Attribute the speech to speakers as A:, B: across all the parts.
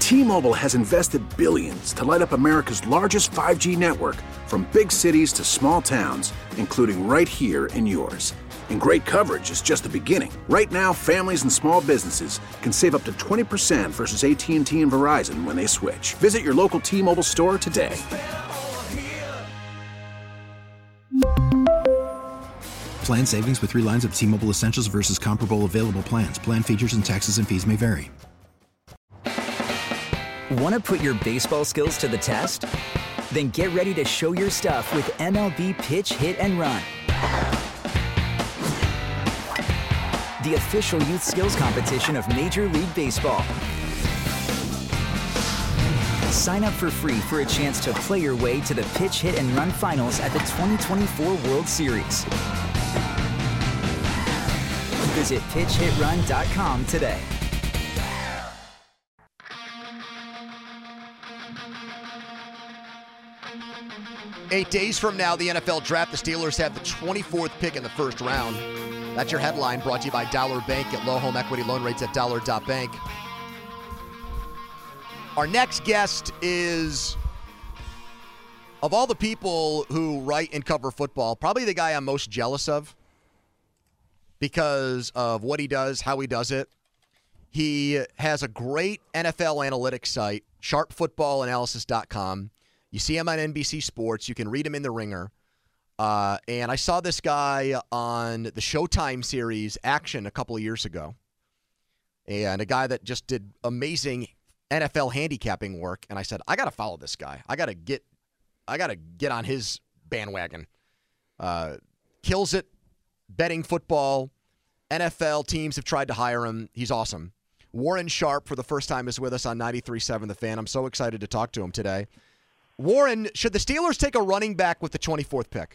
A: T-Mobile has invested billions to light up America's largest 5G network, from big cities to small towns, including right here in yours. And great coverage is just the beginning. Right now, families and small businesses can save up to 20% versus AT&T and Verizon when they switch. Visit your local T-Mobile store today.
B: Plan savings with 3 lines of T-Mobile Essentials versus comparable available plans. Plan features and taxes and fees may vary.
C: Want to put your baseball skills to the test? Then get ready to show your stuff with MLB Pitch, Hit, and Run. The official youth skills competition of Major League Baseball. Sign up for free for a chance to play your way to the Pitch, Hit, and Run finals at the 2024 World Series. Visit pitchhitrun.com today.
D: Eight days from now, the NFL Draft, the Steelers have the 24th pick in the first round. That's your headline, brought to you by Dollar Bank. Get low home equity loan rates at dollar.bank. Our next guest is, of all the people who write and cover football, probably the guy I'm most jealous of because of what he does, how he does it. He has a great NFL analytics site, sharpfootballanalysis.com. You see him on NBC Sports. You can read him in The Ringer. And I saw this guy on the Showtime series Action a couple of years ago. And a guy that just did amazing NFL handicapping work. And I said, I got to follow this guy. I got to get on his bandwagon. Kills it, betting football. NFL teams have tried to hire him. He's awesome. Warren Sharp, for the first time, is with us on 93.7 The Fan. I'm so excited to talk to him today. Warren, should the Steelers take a running back with the 24th pick?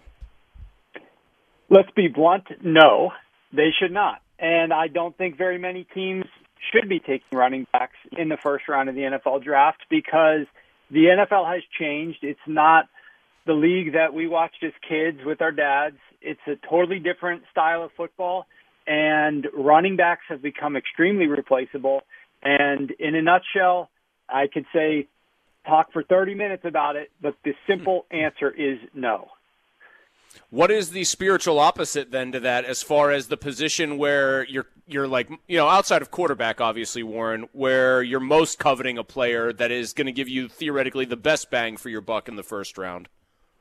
E: Let's be blunt, no, they should not. And I don't think very many teams should be taking running backs in the first round of the NFL draft because the NFL has changed. It's not the league that we watched as kids with our dads. It's a totally different style of football, and running backs have become extremely replaceable. And in a nutshell, I could say talk for 30 minutes about it, but the simple answer is no.
F: What is the spiritual opposite then to that, as far as the position where you're like, outside of quarterback, obviously, Warren, where you're most coveting a player that is going to give you theoretically the best bang for your buck in the first round?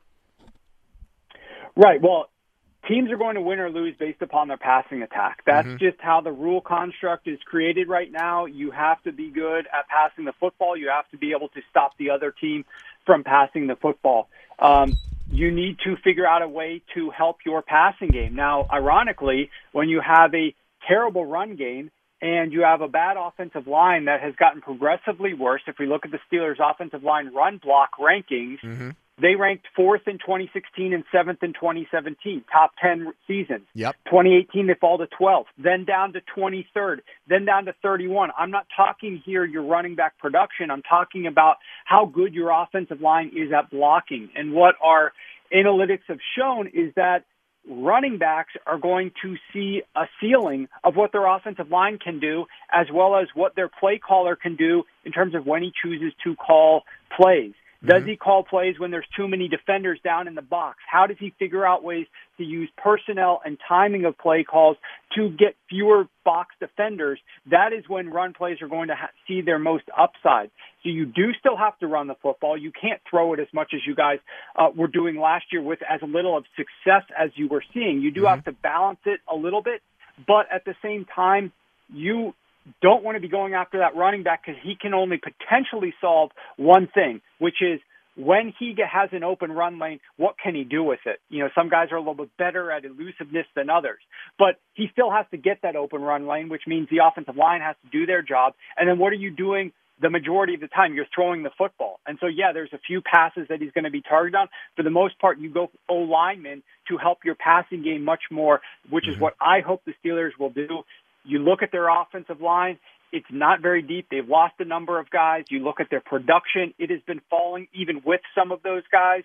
E: Right. Well, teams are going to win or lose based upon their passing attack. That's just how the rule construct is created right now. You have to be good at passing the football. You have to be able to stop the other team from passing the football. You need to figure out a way to help your passing game. Now, ironically, when you have a terrible run game and you have a bad offensive line that has gotten progressively worse, if we look at the Steelers' offensive line run block rankings, they ranked 4th in 2016 and 7th in 2017, top 10 seasons. 2018, they fall to 12th, then down to 23rd, then down to 31. I'm not talking here your running back production. I'm talking about how good your offensive line is at blocking. And what our analytics have shown is that running backs are going to see a ceiling of what their offensive line can do, as well as what their play caller can do in terms of when he chooses to call plays. Does he call plays when there's too many defenders down in the box? How does he figure out ways to use personnel and timing of play calls to get fewer box defenders? That is when run plays are going to see their most upside. So you do still have to run the football. You can't throw it as much as you guys were doing last year with as little of success as you were seeing. You do have to balance it a little bit, but at the same time, you don't want to be going after that running back because he can only potentially solve one thing, which is when he has an open run lane, what can he do with it? Some guys are a little bit better at elusiveness than others, but he still has to get that open run lane, which means the offensive line has to do their job. And then what are you doing the majority of the time? You're throwing the football. And so, there's a few passes that he's going to be targeted on. For the most part, you go O-lineman to help your passing game much more, which is what I hope the Steelers will do. You look at their offensive line, it's not very deep. They've lost a number of guys. You look at their production, it has been falling even with some of those guys.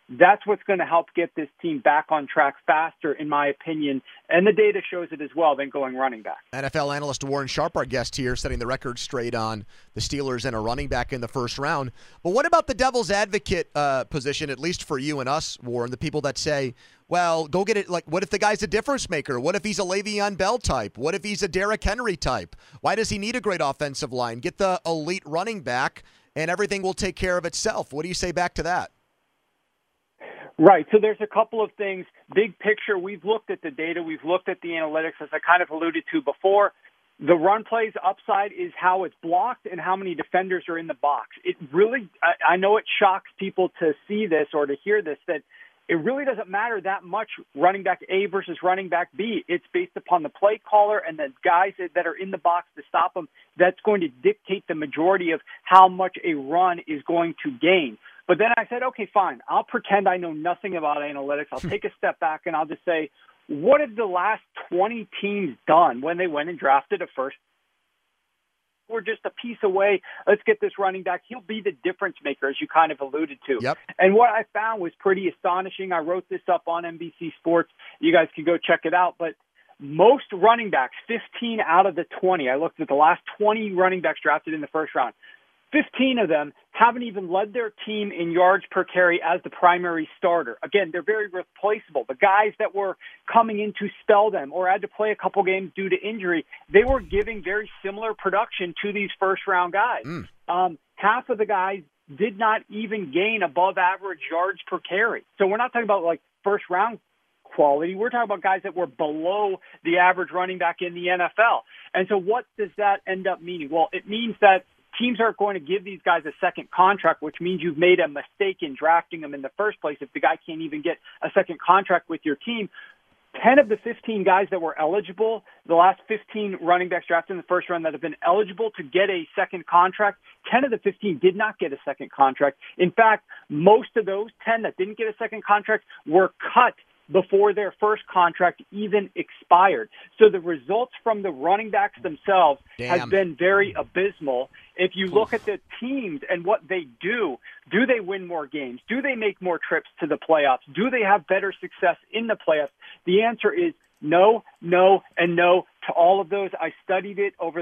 E: That's what's going to help get this team back on track faster, in my opinion, and the data shows it as well, than going running back.
D: NFL analyst Warren Sharp, our guest here, setting the record straight on the Steelers and a running back in the first round. But what about the devil's advocate position, at least for you and us, Warren, the people that say, well, go get it. Like, what if the guy's a difference maker? What if he's a Le'Veon Bell type? What if he's a Derrick Henry type? Why does he need a great offensive line? Get the elite running back, and everything will take care of itself. What do you say back to that?
E: Right. So there's a couple of things. Big picture, we've looked at the data. We've looked at the analytics, as I kind of alluded to before. The run plays upside is how it's blocked and how many defenders are in the box. It really, I know it shocks people to see this or to hear this, that it really doesn't matter that much running back A versus running back B. It's based upon the play caller and the guys that are in the box to stop them. That's going to dictate the majority of how much a run is going to gain. But then I said, okay, fine. I'll pretend I know nothing about analytics. I'll take a step back and I'll just say, what have the last 20 teams done when they went and drafted a first? We're just a piece away. Let's get this running back. He'll be the difference maker, as you kind of alluded to.
D: Yep.
E: And what I found was pretty astonishing. I wrote this up on NBC Sports. You guys can go check it out. But most running backs, 15 out of the 20, I looked at the last 20 running backs drafted in the first round, 15 of them haven't even led their team in yards per carry as the primary starter. Again, they're very replaceable. The guys that were coming in to spell them or had to play a couple games due to injury, they were giving very similar production to these first-round guys. Half of the guys did not even gain above average yards per carry. So we're not talking about like first-round quality. We're talking about guys that were below the average running back in the NFL. And so what does that end up meaning? Well, it means that teams aren't going to give these guys a second contract, which means you've made a mistake in drafting them in the first place. If the guy can't even get a second contract with your team, 10 of the 15 guys that were eligible, the last 15 running backs drafted in the first round that have been eligible to get a second contract, 10 of the 15 did not get a second contract. In fact, most of those 10 that didn't get a second contract were cut before their first contract even expired. So the results from the running backs themselves has been very abysmal. If you look at the teams and what they do they win more games? Do they make more trips to the playoffs? Do they have better success in the playoffs? The answer is no, no, and no to all of those. I studied it over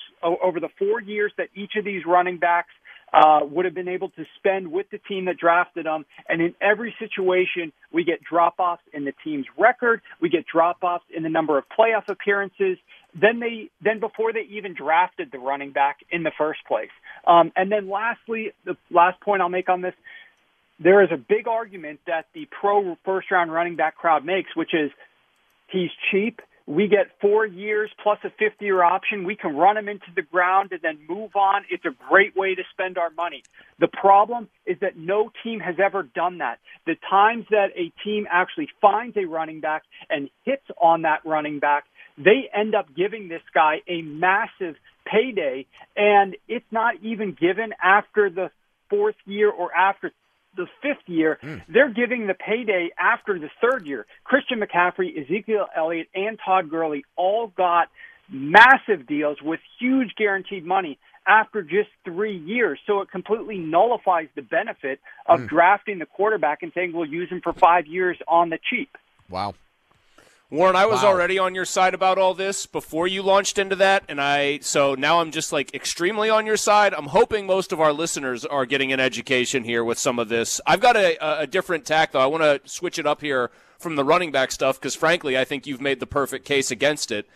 E: the 4 years that each of these running backs would have been able to spend with the team that drafted them. And in every situation, we get drop-offs in the team's record. We get drop-offs in the number of playoff appearances than before they even drafted the running back in the first place. And then lastly, the last point I'll make on this, there is a big argument that the pro first-round running back crowd makes, which is he's cheap. We get 4 years plus a fifth-year option. We can run him into the ground and then move on. It's a great way to spend our money. The problem is that no team has ever done that. The times that a team actually finds a running back and hits on that running back, they end up giving this guy a massive payday, and it's not even given after the fourth year or after the fifth year. They're giving the payday after the third year. Christian McCaffrey, Ezekiel Elliott, and Todd Gurley all got massive deals with huge guaranteed money after just 3 years. So it completely nullifies the benefit of drafting the quarterback and saying we'll use him for 5 years on the cheap.
D: Wow.
F: Warren, I was already on your side about all this before you launched into that, so now I'm just like extremely on your side. I'm hoping most of our listeners are getting an education here with some of this. I've got a different tack, though. I want to switch it up here from the running back stuff because, frankly, I think you've made the perfect case against it.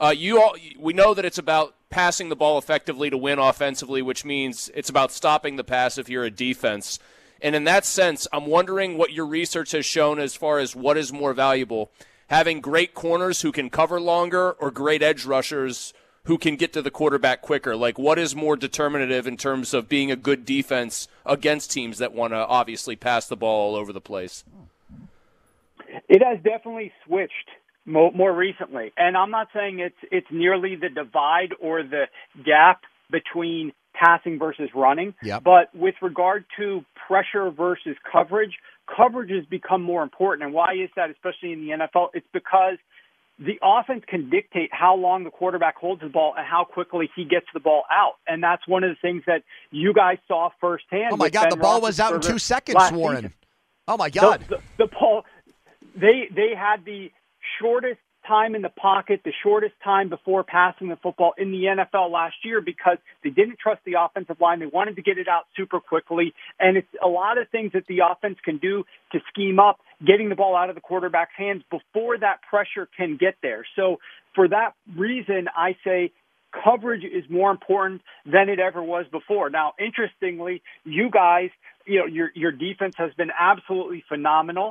F: We know that it's about passing the ball effectively to win offensively, which means it's about stopping the pass if you're a defense. And in that sense, I'm wondering what your research has shown as far as what is more valuable, having great corners who can cover longer or great edge rushers who can get to the quarterback quicker. Like, what is more determinative in terms of being a good defense against teams that want to obviously pass the ball all over the place?
E: It has definitely switched more recently. And I'm not saying it's nearly the divide or the gap between passing versus running.
D: Yep.
E: But with regard to pressure versus coverage has become more important. And why is that, especially in the NFL? It's because the offense can dictate how long the quarterback holds the ball and how quickly he gets the ball out. And that's one of the things that you guys saw firsthand.
D: Oh, my God, the ball was out in 2 seconds, Warren. Oh, my God.
E: They had the shortest time in the pocket, the shortest time before passing the football in the NFL last year because they didn't trust the offensive line. They wanted to get it out super quickly. And it's a lot of things that the offense can do to scheme up, getting the ball out of the quarterback's hands before that pressure can get there. So for that reason, I say coverage is more important than it ever was before. Now, interestingly, you guys, your defense has been absolutely phenomenal.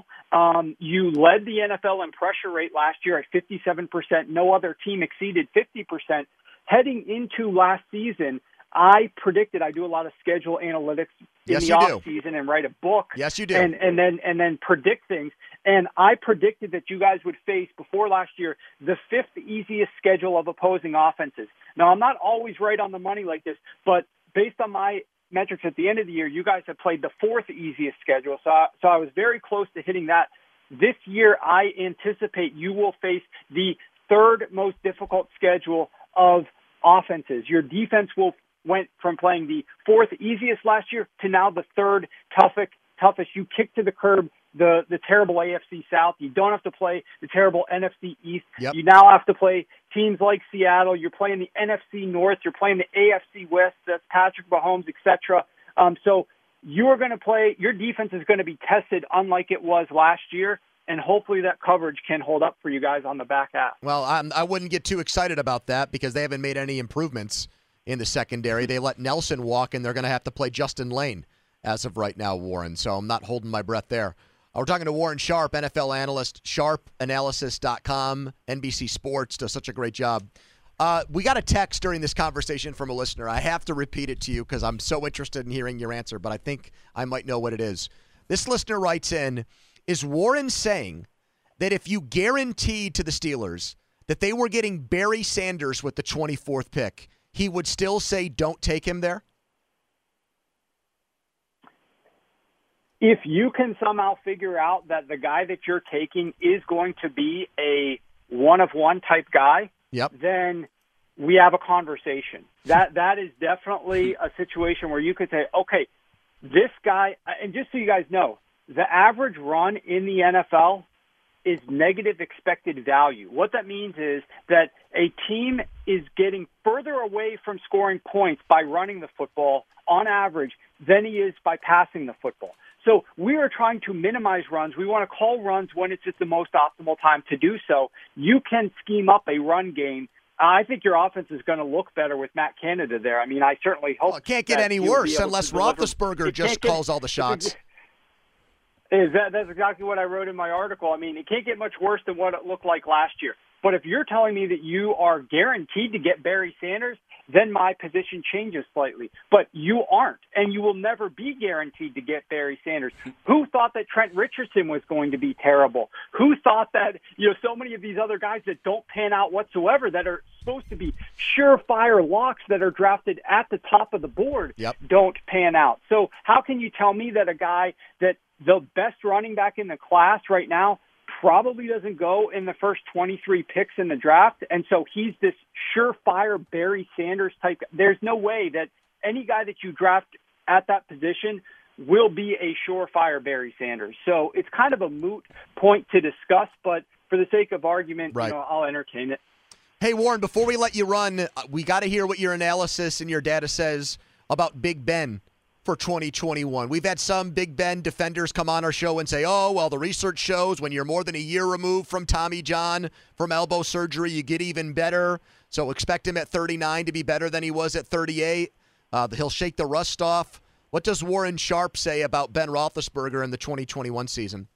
E: You led the NFL in pressure rate last year at 57%. No other team exceeded 50%. Heading into last season, I predicted, I do a lot of schedule analytics in the off season and write a book.
D: Yes, you do.
E: And then predict things. And I predicted that you guys would face, before last year, the 5th easiest schedule of opposing offenses. Now, I'm not always right on the money like this, but based on my metrics at the end of the year, you guys have played the 4th easiest schedule. So I was very close to hitting that. This year, I anticipate you will face the 3rd most difficult schedule of offenses. Your defense went from playing the 4th easiest last year to now the 3rd toughest. You kick to the curb the terrible AFC South. You don't have to play the terrible NFC East.
D: Yep.
E: You now have to play teams like Seattle. You're playing the NFC North. You're playing the AFC West. That's Patrick Mahomes, etc. So you are going to play. Your defense is going to be tested unlike it was last year. And hopefully that coverage can hold up for you guys on the back half.
D: Well, I wouldn't get too excited about that because they haven't made any improvements in the secondary. They let Nelson walk, and they're going to have to play Justin Lane as of right now, Warren. So I'm not holding my breath there. We're talking to Warren Sharp, NFL analyst, sharpanalysis.com, NBC Sports, does such a great job. We got a text during this conversation from a listener. I have to repeat it to you because I'm so interested in hearing your answer, but I think I might know what it is. This listener writes in, is Warren saying that if you guaranteed to the Steelers that they were getting Barry Sanders with the 24th pick, he would still say don't take him there?
E: If you can somehow figure out that the guy that you're taking is going to be a one-of-one type guy, then we have a conversation. That is definitely a situation where you could say, okay, this guy, and just so you guys know, the average run in the NFL is negative expected value. What that means is that a team is getting further away from scoring points by running the football on average than he is by passing the football. So we are trying to minimize runs. We want to call runs when it's at the most optimal time to do so. You can scheme up a run game. I think your offense is going to look better with Matt Canada there. I mean, I certainly hope.
D: Well, it can't get any worse unless Roethlisberger just calls all the shots.
E: That's exactly what I wrote in my article. I mean, it can't get much worse than what it looked like last year. But if you're telling me that you are guaranteed to get Barry Sanders, then my position changes slightly. But you aren't, and you will never be guaranteed to get Barry Sanders. Who thought that Trent Richardson was going to be terrible? Who thought that, so many of these other guys that don't pan out whatsoever, that are supposed to be surefire locks that are drafted at the top of the board, don't pan out? So how can you tell me that a guy that the best running back in the class right now probably doesn't go in the first 23 picks in the draft, and so he's this surefire Barry Sanders type? There's no way that any guy that you draft at that position will be a surefire Barry Sanders. So it's kind of a moot point to discuss, but for the sake of argument, I'll entertain it.
D: Hey, Warren, before we let you run, we got to hear what your analysis and your data says about Big Ben for 2021. We've had some Big Ben defenders come on our show and say, oh, well, the research shows when you're more than a year removed from Tommy John, from elbow surgery, you get even better. So expect him at 39 to be better than he was at 38. He'll shake the rust off. What does Warren Sharp say about Ben Roethlisberger in the 2021 season?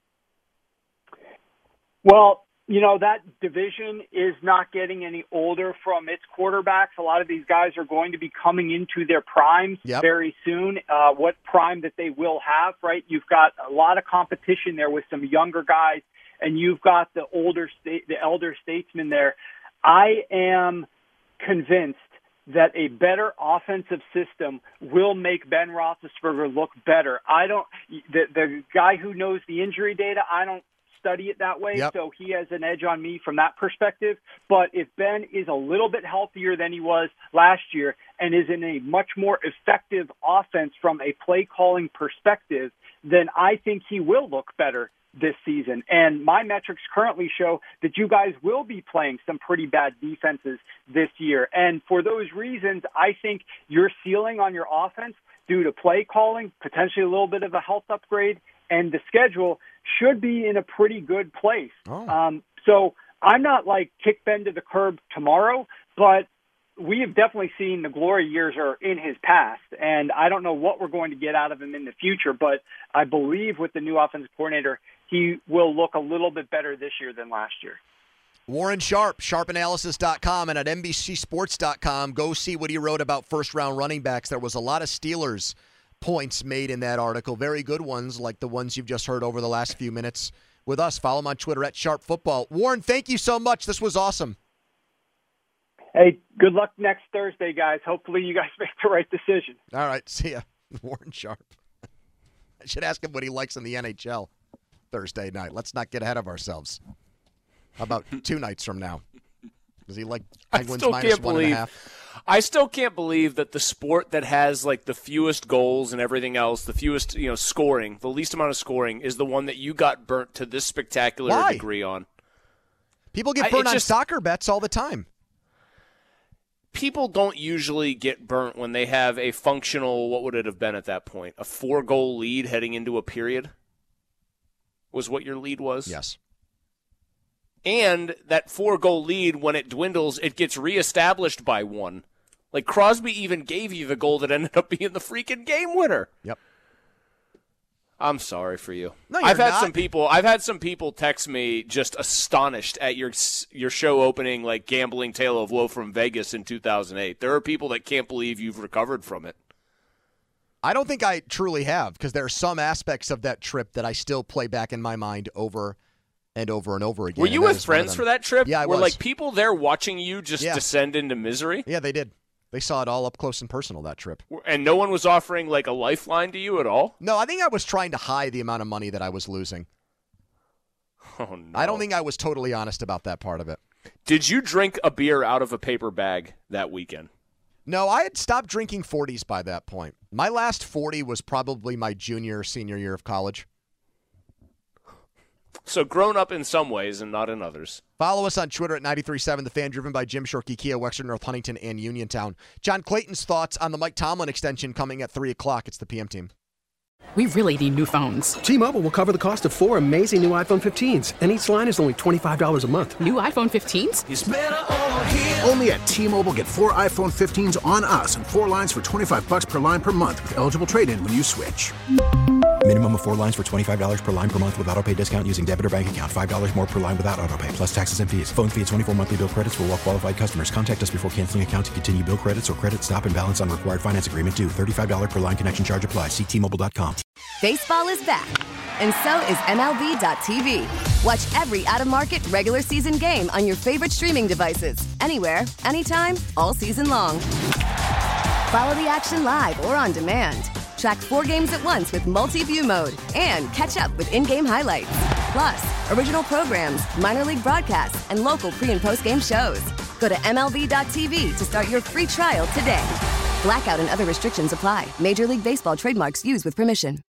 E: Well, that division is not getting any older from its quarterbacks. A lot of these guys are going to be coming into their primes very soon. What prime that they will have, right? You've got a lot of competition there with some younger guys, and you've got the elder statesmen there. I am convinced that a better offensive system will make Ben Roethlisberger look better. The guy who knows the injury data, I don't study it that way,
D: Yep.
E: so he has an edge on me from that perspective. But if Ben is a little bit healthier than he was last year and is in a much more effective offense from a play-calling perspective, then I think he will look better this season. And my metrics currently show that you guys will be playing some pretty bad defenses this year. And for those reasons, I think your ceiling on your offense due to play calling, potentially a little bit of a health upgrade, and the schedule should be in a pretty good place. So I'm not like kick Ben to the curb tomorrow, but we have definitely seen the glory years are in his past, and I don't know what we're going to get out of him in the future, but I believe with the new offensive coordinator, he will look a little bit better this year than last year.
D: Warren Sharp, sharpanalysis.com, and at NBCSports.com, go see what he wrote about first-round running backs. There was a lot of Steelers points made in that article, very good ones like the ones you've just heard over the last few minutes with us. Follow him on Twitter at SharpFootball. Warren, thank you so much. This was awesome.
E: Hey, good luck next Thursday, guys. Hopefully you guys make the right decision.
D: All right, see ya. Warren Sharp. I should ask him what he likes in the NHL Thursday night. Let's not get ahead of ourselves. How about 2 nights from now? Does he like Penguins minus 1.5?
F: I still can't believe that the sport that has like the fewest goals and everything else, the fewest, scoring, the least amount of scoring, is the one that you got burnt to this spectacular degree on.
D: People get burnt on soccer bets all the time.
F: People don't usually get burnt when they have a functional, what would it have been at that point? A 4-goal lead heading into a period? Was what your lead was?
D: Yes.
F: And that 4-goal lead, when it dwindles, it gets reestablished by 1. Like Crosby even gave you the goal that ended up being the freaking game winner.
D: Yep.
F: I'm sorry for you.
D: No,
F: I've had some people text me just astonished at your show opening like Gambling Tale of Woe from Vegas in 2008. There are people that can't believe you've recovered from it.
D: I don't think I truly have, because there are some aspects of that trip that I still play back in my mind over and over and over again.
F: Were you with friends for that trip?
D: Yeah, I was.
F: Were like people there watching you just descend into misery?
D: Yeah, they did. They saw it all up close and personal that trip.
F: And no one was offering like a lifeline to you at all?
D: No, I think I was trying to hide the amount of money that I was losing.
F: Oh, no.
D: I don't think I was totally honest about that part of it.
F: Did you drink a beer out of a paper bag that weekend?
D: No, I had stopped drinking 40s by that point. My last 40 was probably my junior or senior year of college.
F: So grown up in some ways and not in others.
D: Follow us on Twitter at 93.7 The Fan, driven by Jim Shorkey, Kia, Wexford, North Huntington, and Uniontown. John Clayton's thoughts on the Mike Tomlin extension coming at 3 o'clock. It's the PM team.
G: We really need new phones.
H: T-Mobile will cover the cost of 4 amazing new iPhone 15s, and each line is only $25 a month.
G: New iPhone 15s?
A: It's better over here. Only at T-Mobile, get 4 iPhone 15s on us and 4 lines for $25 per line per month with eligible trade-in when you switch.
B: Minimum of 4 lines for $25 per line per month with autopay discount using debit or bank account. $5 more per line without autopay, plus taxes and fees. Phone fee at 24 monthly bill credits for well-qualified customers. Contact us before canceling account to continue bill credits or credit stop and balance on required finance agreement due. $35 per line connection charge applies. See T-Mobile.com.
I: Baseball is back, and so is MLB.tv. Watch every out-of-market regular season game on your favorite streaming devices. Anywhere, anytime, all season long. Follow the action live or on demand. Track 4 games at once with multi-view mode and catch up with in-game highlights. Plus, original programs, minor league broadcasts, and local pre- and post-game shows. Go to MLB.tv to start your free trial today. Blackout and other restrictions apply. Major League Baseball trademarks used with permission.